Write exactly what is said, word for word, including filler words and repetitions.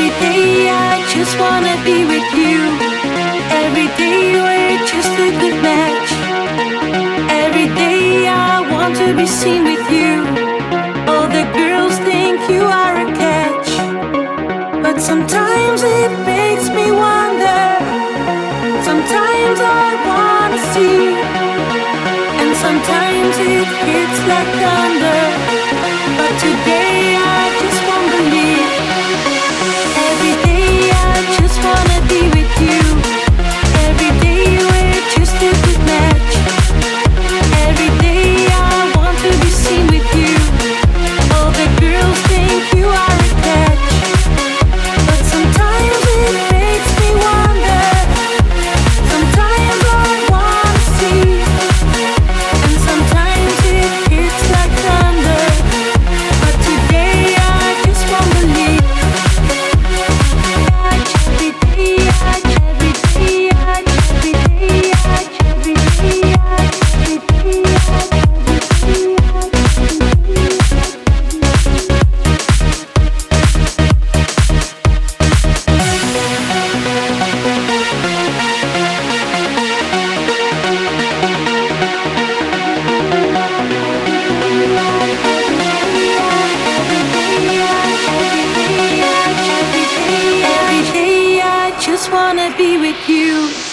Every day I just wanna be with you. Every day we're just a good match. Every day I want to be seen with you. All the girls think you are a catch, but sometimes it makes me wonder. Sometimes I wanna see, and sometimes it hits like thunder. But today I just won't believe. Every day I just wanna be with you. Every day we're just a good match. Every day I want to be seen with you. All the girls think you are a catch, but sometimes it makes me wonder. Sometimes I wanna see, and sometimes it hits like thunder. But today I just won't believe. Every day I, every day I, every day I, every day I, every day Every day I just wanna be with you.